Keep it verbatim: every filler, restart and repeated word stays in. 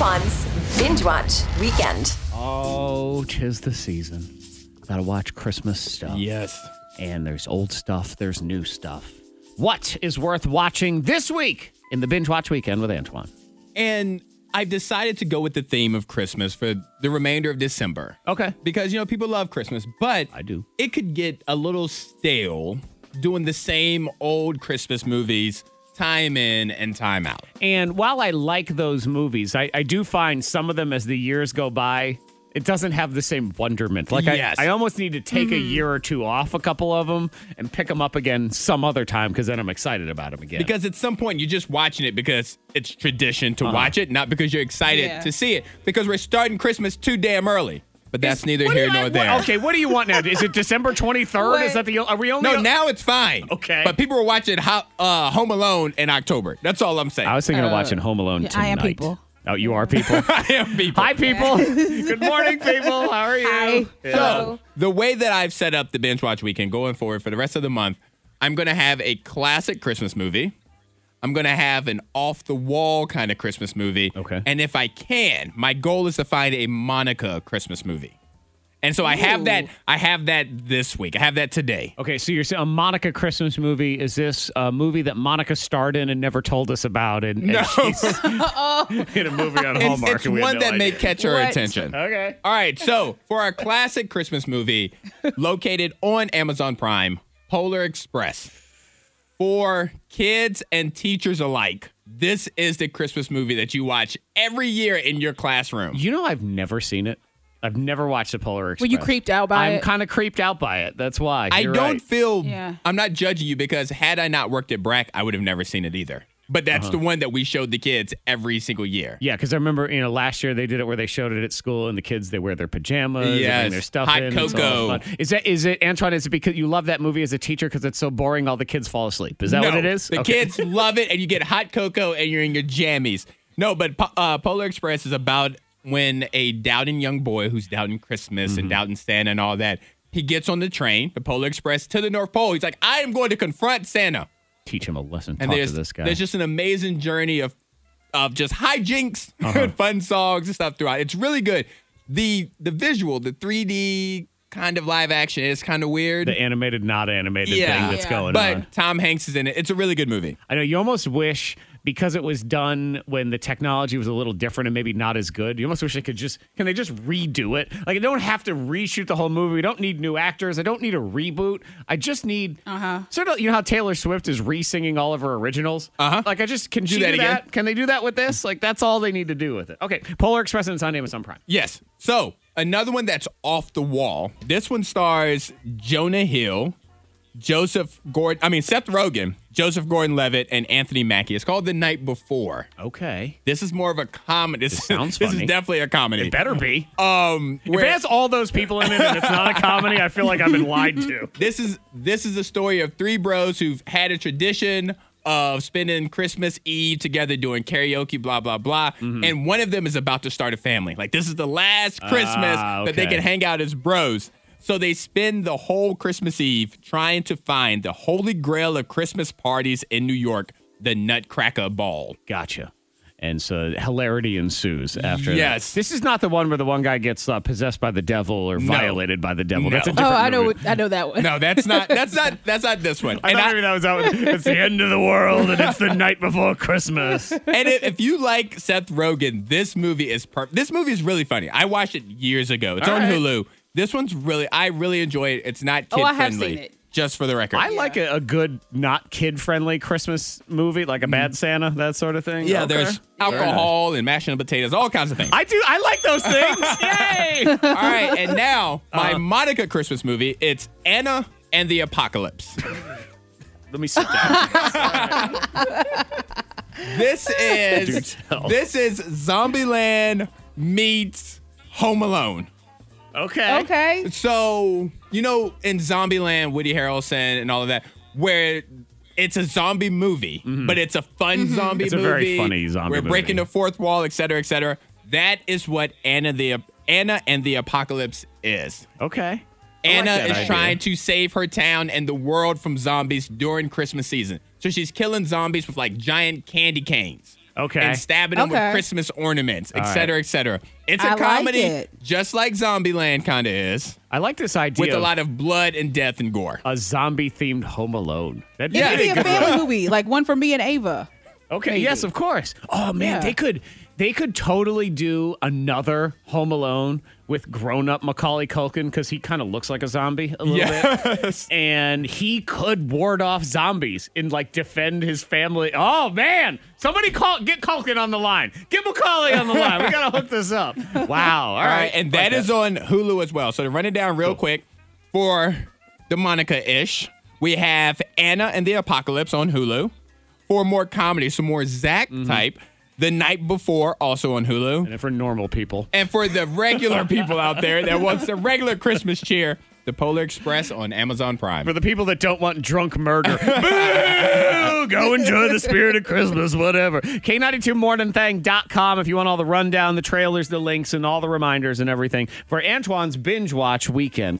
Antoine's Binge Watch Weekend. Oh, 'tis the season. Gotta watch Christmas stuff. Yes. And there's old stuff, there's new stuff. What is worth watching this week in the Binge Watch Weekend with Antoine? And I've decided to go with the theme of Christmas for the remainder of December. Okay. Because, you know, people love Christmas, but I do. It could get a little stale doing the same old Christmas movies time in and time out. And while I like those movies, I, I do find some of them as the years go by, it doesn't have the same wonderment. Like Yes. I, I almost need to take a year or two off a couple of them and pick them up again some other time because then I'm excited about them again. Because at some point you're just watching it because it's tradition to Uh-huh. watch it, not because you're excited Yeah. to see it. Because we're starting Christmas too damn early. But that's Is- neither what do here you- nor what- there. Okay, what do you want now? Is it December twenty-third? Is that the are we only No, now it's fine. Okay. But people were watching Ho- uh, Home Alone in October. That's all I'm saying. I was thinking of watching Home Alone yeah, tonight. I am people. Oh, you are people? I am people. Hi, people. Good morning, people. How are you? Hi. Yeah. So, the way that I've set up the Binge Watch Weekend going forward for the rest of the month, I'm going to have a classic Christmas movie. I'm going to have an off-the-wall kind of Christmas movie. Okay. And if I can, my goal is to find a Monica Christmas movie. And so I have that. I have that this week. I have that today. Okay, so you're saying a Monica Christmas movie. Is this a movie that Monica starred in and never told us about? And, and No. she's in a movie on It's, Hallmark. it's and we had one no that may idea. catch her What? attention. Okay. All right, so for our classic Christmas movie, located on Amazon Prime, Polar Express. For kids and teachers alike, this is the Christmas movie that you watch every year in your classroom. You know, I've never seen it. I've never watched the Polar Express. Were you creeped out by I'm it? kind of creeped out by it. That's why. I You're don't right. feel, Yeah. I'm not judging you because had I not worked at Brack, I would have never seen it either. But that's the one that we showed the kids every single year. Yeah, because I remember, you know, last year they did it where they showed it at school, and the kids they wear their pajamas, they Yes. bring their stuff Hot in. It's all cocoa. fun. Is that is it, Antoine? Is it because you love that movie as a teacher because it's so boring? All the kids fall asleep. Is that no, what it is? The Okay. kids love it, and you get hot cocoa, and you're in your jammies. No, but Po- uh, Polar Express is about when a doubting young boy who's doubting Christmas Mm-hmm. and doubting Santa and all that, he gets on the train, the Polar Express, to the North Pole. He's like, I am going to confront Santa. Teach him a lesson. And Talk there's to this guy. there's just an amazing journey of of just hijinks, Uh-huh. fun songs and stuff throughout. It's really good. The the visual, the three D kind of live action is kind of weird. the animated, not animated Yeah. thing that's Yeah. going but on. Tom Hanks is in it. It's a really good movie. I know you almost wish because it was done when the technology was a little different and maybe not as good. You almost wish they could just can they just redo it? Like I don't have to reshoot the whole movie. We don't need new actors. I don't need a reboot. I just need Uh-huh. sort of you know how Taylor Swift is re-singing all of her originals. Uh-huh. Like I just can Do she that do again. that? Can they do that with this? Like that's all they need to do with it. Okay, Polar Express and it's on Amazon Prime. Yes. So another one that's off the wall. This one stars Jonah Hill, Joseph Gordon. I mean Seth Rogen, Joseph Gordon-Levitt, and Anthony Mackie. It's called The Night Before. Okay, This is more of a comedy. This, sounds this funny. is definitely a comedy. it better be. Um, If where- it has all those people in it and it's not a comedy, I feel like I've been lied to. This is this is a story of three bros who've had a tradition of spending Christmas Eve together doing karaoke, blah blah blah, Mm-hmm. and one of them is about to start a family. Like this is the last Christmas Ah, that they okay. can hang out as bros. So they spend the whole Christmas Eve trying to find the holy grail of Christmas parties in New York, the Nutcracker Ball. Gotcha. And so hilarity ensues after Yes. that. This is not the one where the one guy gets uh, possessed by the devil or No. violated by the devil. No. That's a Oh, different I know. movie. I know that one. No, that's not. That's not. That's not this one. I And thought I- maybe that was that one. It's the end of the world and it's the night before Christmas. And if, if you like Seth Rogen, this movie is perfect. This movie is really funny. I watched it years ago. It's All on right. Hulu. This one's really, I really enjoy it. It's not kid Oh, I have friendly. seen it. Just for the record. I like a, a good, not kid-friendly Christmas movie, like a Bad Santa, that sort of thing. yeah, Okay. there's Very alcohol nice. and mashed potatoes, all kinds of things. I do. I like those things. Yay! all right, and now my Uh-huh. Monica Christmas movie. It's Anna and the Apocalypse. Let me sit down. This is Do tell. this is Zombieland meets Home Alone. Okay. Okay. So, you know, in Zombieland, Woody Harrelson and all of that, where it's a zombie movie, but it's a fun zombie It's a movie. very funny zombie We're breaking movie. the fourth wall, et cetera, et cetera. That is what Anna the Anna and the Apocalypse is. Okay. Anna that is idea. trying to save her town and the world from zombies during Christmas season. So she's killing zombies with like giant candy canes. Okay. and stabbing them Okay. with Christmas ornaments, et All cetera, et cetera. It's a I like comedy, it. just like Zombieland kind of is, I like this idea with a of lot of blood and death and gore. a zombie-themed Home Alone. That'd It could really be a good family one. movie, like one for me and Ava. Okay, Maybe. yes, of course. Oh man, Yeah. they could they could totally do another Home Alone with grown-up Macaulay Culkin because he kind of looks like a zombie a little bit. Yes. And he could ward off zombies and like defend his family. Oh man, somebody call get Culkin on the line. Get Macaulay on the line. We gotta hook this up. Wow. All All right, right, and Like that is on Hulu as well. So to run it down real quick, for the Monica-ish, we have Anna and the Apocalypse on Hulu. For more comedy, some more Zach type, The Night Before, also on Hulu. And for normal people. And for the regular people out there that wants the regular Christmas cheer, The Polar Express on Amazon Prime. For the people that don't want drunk murder. Boo! Go enjoy the spirit of Christmas, whatever. K ninety-two morning thing dot com if you want all the rundown, the trailers, the links, and all the reminders and everything for Antoine's Binge Watch Weekend.